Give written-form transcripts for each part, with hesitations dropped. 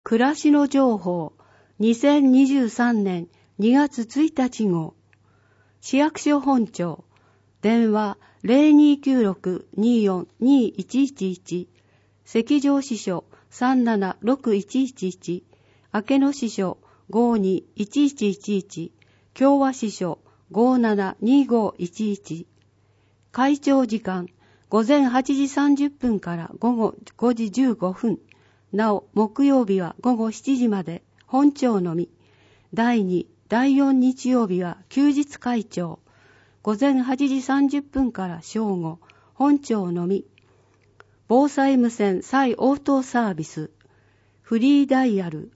暮らしの情報2023年2月1日号市役所本庁電話 0296-24-2111 関上支所 376111 明野支所 521111 共和支所 572511 会長時間午前8時30分から午後5時15分なお木曜日は午後7時まで本庁のみ第2、第4日曜日は休日会長午前8時30分から正午本庁のみ防災無線再応答サービスフリーダイヤル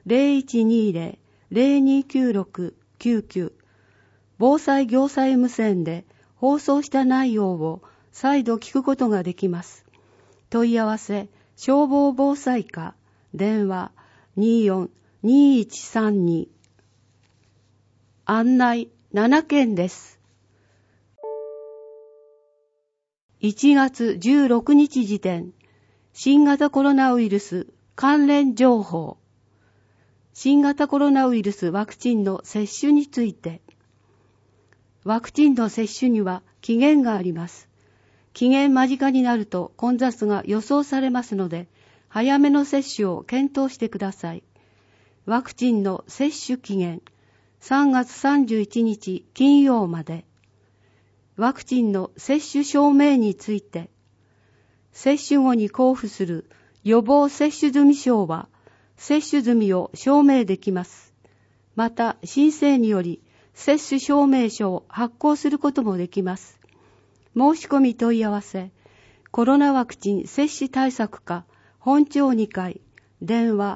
0120-029699 防災行災無線で放送した内容を再度聞くことができます。問い合わせ消防防災課電話 24-2132 案内7件です。1月16日時点新型コロナウイルス関連情報新型コロナウイルスワクチンの接種についてワクチンの接種には期限があります。期限間近になると混雑が予想されますので、早めの接種を検討してください。ワクチンの接種期限、3月31日金曜まで。ワクチンの接種証明について、接種後に交付する予防接種済証は、接種済みを証明できます。また、申請により、接種証明書を発行することもできます。申し込み問い合わせ、コロナワクチン接種対策課本庁2階電話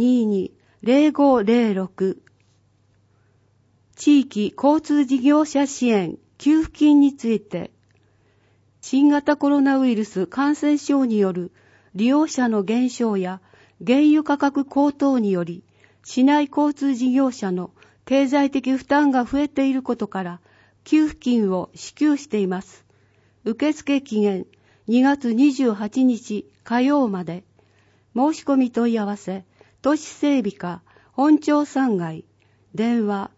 22-0506 地域交通事業者支援給付金について、新型コロナウイルス感染症による利用者の減少や原油価格高騰により、市内交通事業者の経済的負担が増えていることから、給付金を支給しています。受付期限2月28日火曜まで。申し込み問い合わせ、都市整備課本庁3階電話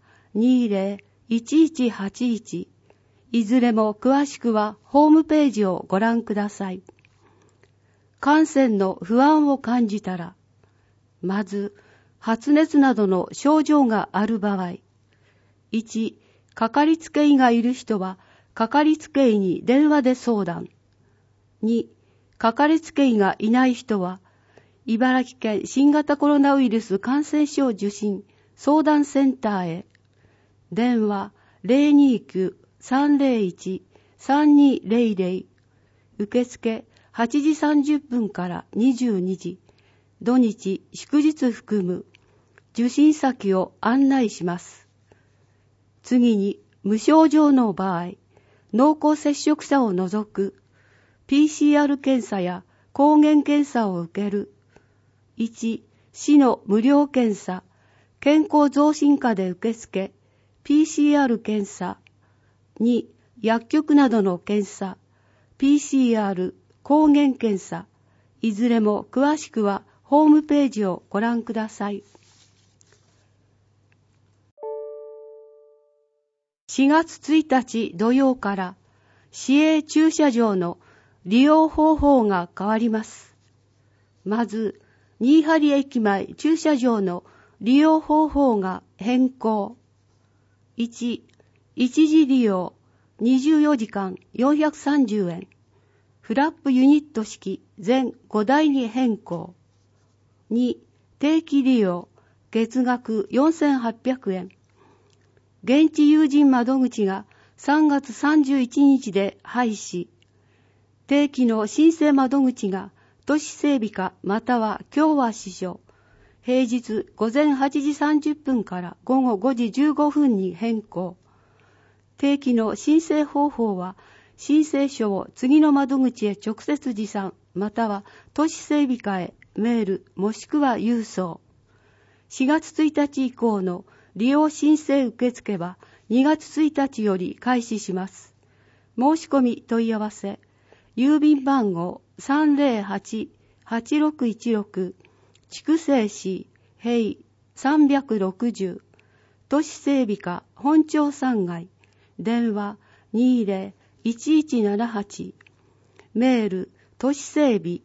20-1181 いずれも詳しくはホームページをご覧ください。感染の不安を感じたら、まず発熱などの症状がある場合、1、かかりつけ医がいる人はかかりつけ医に電話で相談。2、かかりつけ医がいない人は、茨城県新型コロナウイルス感染症受診相談センターへ。電話 029-301-3200 受付8時30分から22時。土日祝日含む受診先を案内します。次に無症状の場合、濃厚接触者を除く PCR 検査や抗原検査を受ける。1、市の無料検査、健康増進課で受付、PCR 検査。2、薬局などの検査、PCR、抗原検査。いずれも詳しくはホームページをご覧ください。4月1日土曜から市営駐車場の利用方法が変わります。まず、新張駅前駐車場の利用方法が変更。1、一時利用24時間430円。フラップユニット式全5台に変更。2、定期利用月額4800円。現地友人窓口が3月31日で廃止。定期の申請窓口が都市整備課または共和支所。平日午前8時30分から午後5時15分に変更。定期の申請方法は申請書を次の窓口へ直接持参または都市整備課へメールもしくは郵送。4月1日以降の利用申請受付は2月1日より開始します。申し込み問い合わせ、郵便番号 308-8616 筑西市平360都市整備課本町3階電話20-1178メール都市整備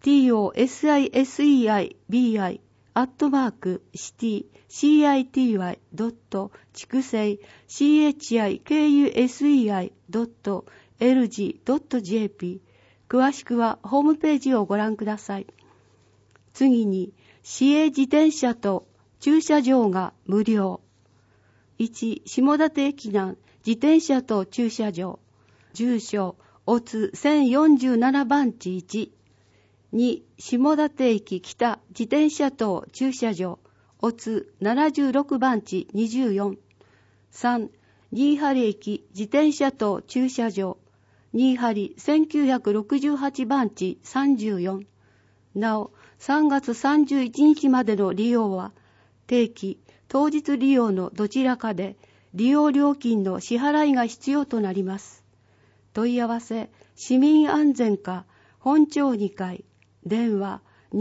tosici.city.chikusei.lg.jp 詳しくはホームページをご覧ください。次に、市営自転車と駐車場が無料。1、下館駅南自転車と駐車場。住所、オツ1047番地1。2、下館駅北自転車と駐車場。オツ76番地24。3、新針駅自転車と駐車場。新針1968番地34。なお、3月31日までの利用は、定期、当日利用のどちらかで、利用料金の支払いが必要となります。問い合わせ、市民安全課、本町2階、電話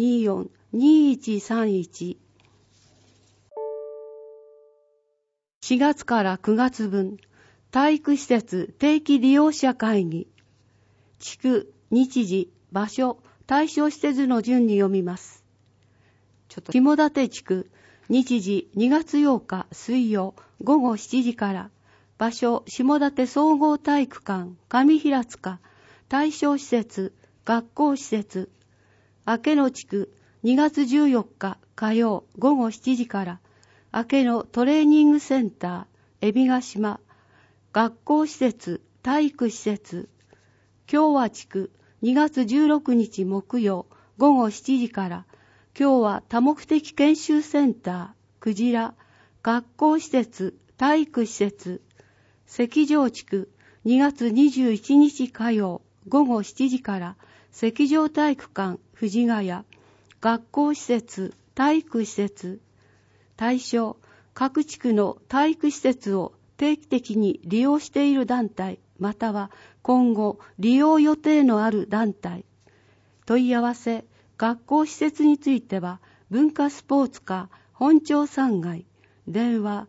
24-2131。4月から9月分、体育施設定期利用者会議。地区、日時、場所、対象施設の順に読みます。下館地区、日時2月8日水曜午後7時から、場所下館総合体育館上平塚、対象施設学校施設。明野地区、2月14日火曜午後7時から、明野トレーニングセンター海老ヶ島、学校施設体育施設。共和地区、2月16日木曜午後7時から、今日は多目的研修センター、クジラ、学校施設、体育施設。関城地区、2月21日火曜、午後7時から、関城体育館、藤ヶ谷、学校施設、体育施設。対象、各地区の体育施設を定期的に利用している団体、または今後利用予定のある団体。問い合わせ、学校施設については文化スポーツ課本町3階、電話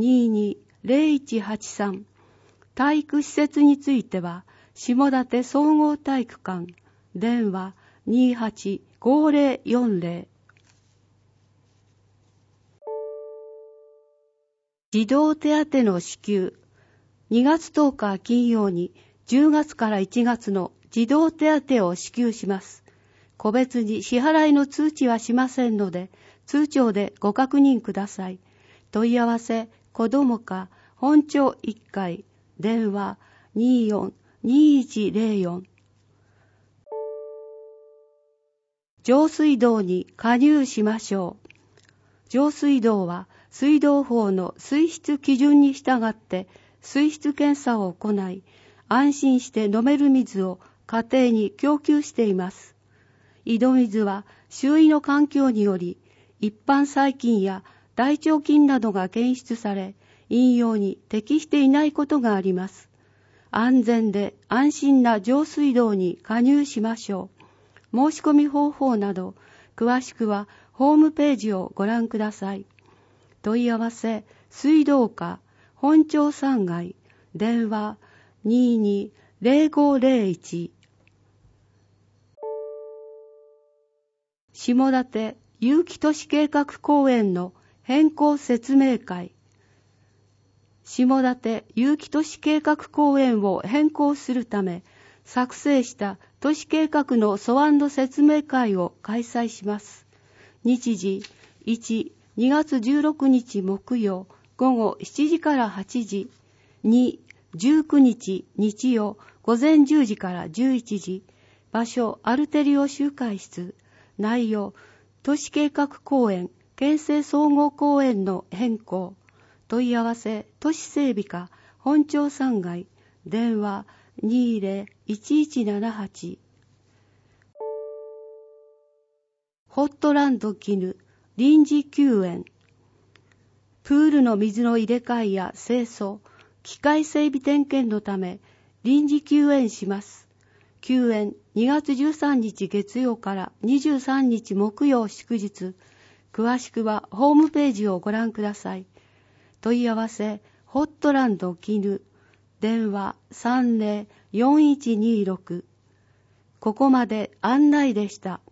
22-0183。体育施設については下館総合体育館、電話285040。児童手当の支給。2月10日金曜に10月から1月の児童手当を支給します。個別に支払いの通知はしませんので、通帳でご確認ください。問い合わせ、子ども課本町1階、電話24-2104。上水道に加入しましょう。上水道は水道法の水質基準に従って水質検査を行い、安心して飲める水を家庭に供給しています。井戸水は周囲の環境により一般細菌や大腸菌などが検出され、飲用に適していないことがあります。安全で安心な上水道に加入しましょう。申し込み方法など、詳しくはホームページをご覧ください。問い合わせ、水道課本町3階、電話22-0501。下館有機都市計画公園の変更説明会。下館有機都市計画公園を変更するため、作成した都市計画の素案説明会を開催します。日時1、2月16日木曜午後7時から8時、2、19日日曜午前10時から11時、場所アルテリオ集会室、内容都市計画公園、県政総合公園の変更。問い合わせ、都市整備課本町3階、電話20-1178。ホットランド絹臨時休園。プールの水の入れ替えや清掃、機械整備点検のため臨時休園します。 休園2月13日月曜から23日木曜祝日。詳しくはホームページをご覧ください。問い合わせ、ホットランド絹、電話30-4126。ここまで案内でした。